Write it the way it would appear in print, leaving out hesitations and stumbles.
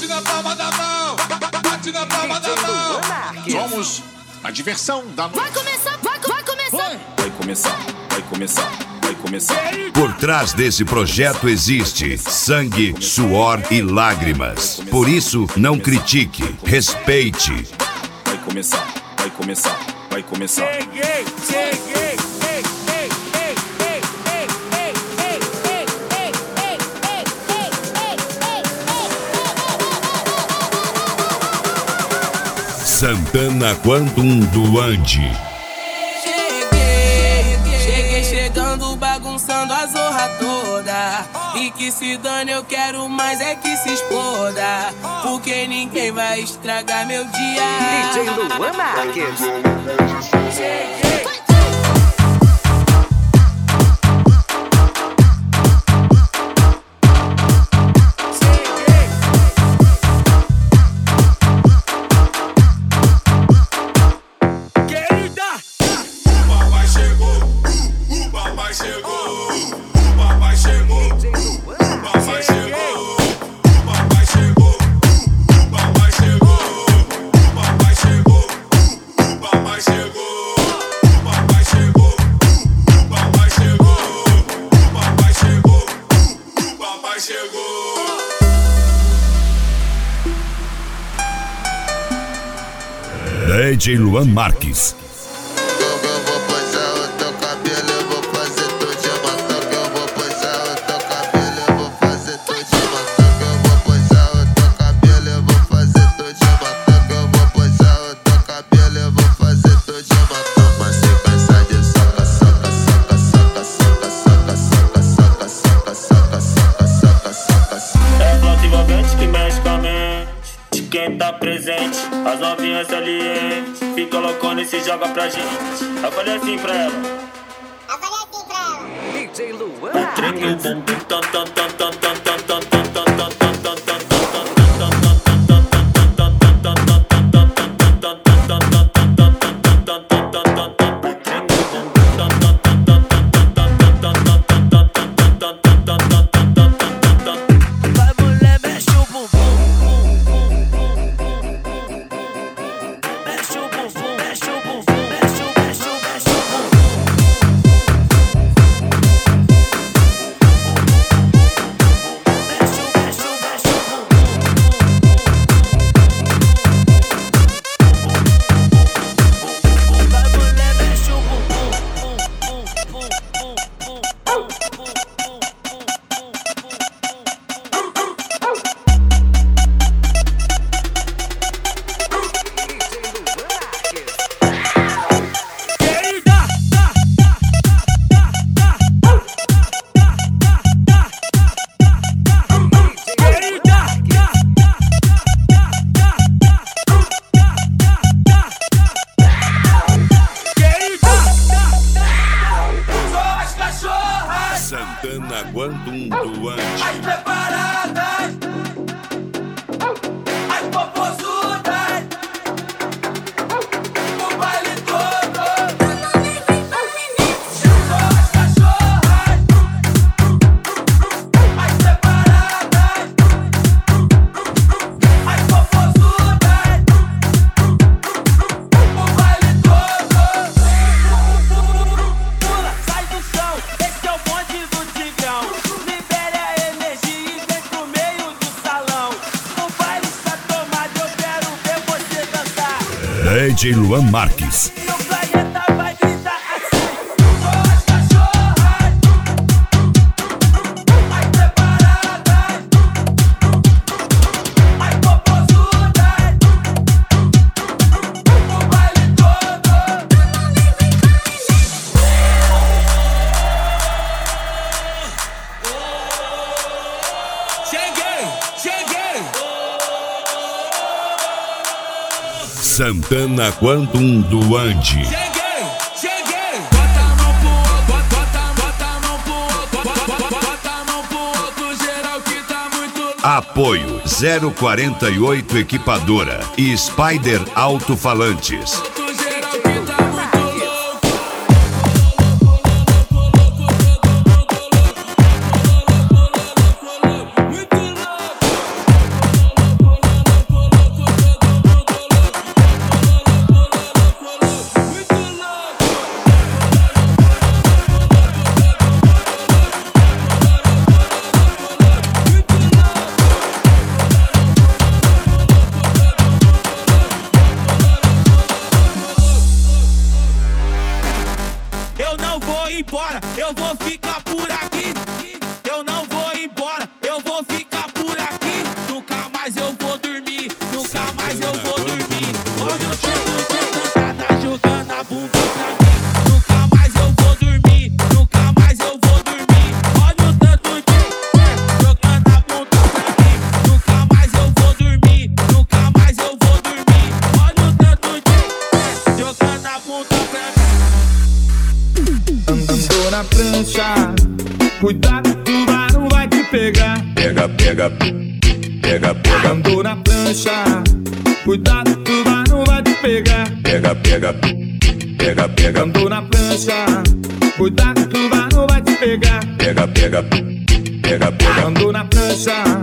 bate na palma da mão, bate na palma da mão. Somos a diversão da noite. Vai começar, vai começar. Vai começar, vai começar, vai começar. Por trás desse projeto existe sangue, suor e lágrimas. Por isso, não critique, respeite. Vai começar, vai começar, vai começar. Cheguei. Santana Quantum do Andi. Cheguei chegando, bagunçando a zorra toda. E que se dane, eu quero mais é que se exploda. Porque ninguém vai estragar meu dia. DJ Luan Marques. Cheguei. DJ Luan Marques. Quem tá presente, as novinhas salientes, fica loucona e se joga pra gente. Eu falei assim pra ela. DJ Luan Treme o Marques. bumbum, tan tan tan tan tan tan tan tan tan tan. Santana Quantum do Andi. As preparadas, as popozudas, o baile todo. Só as cachorras, as preparadas, as popozudas, o baile todo. Pula, sai do chão, esse é o bonde do Tigrão. Libere a energia e vem pro meio do salão. O baile está tomado, eu quero ver você dançar. DJ Luan Marques. E o planeta vai gritar assim. Só as cachorras, as preparadas, as popozudas, o baile todo. Cheguei. Santana Quantum do Andi. Cheguei. Bota a mão pro alto, bota a mão pro alto, bota a mão pro alto, geral que tá muito louco. Apoio 048 Equipadora e Spider Alto-Falantes. Geral que tá muito louco. Muito louco. prancha, cuidado, tubarão vai te pegar. Pega, pega, pega, pega. Andou na prancha, cuidado, tubarão vai te pegar. Pega, pega, pega, pega. Andou na prancha, cuidado, tubarão vai te pegar. Pega, pega, pega, pega. Andou na prancha,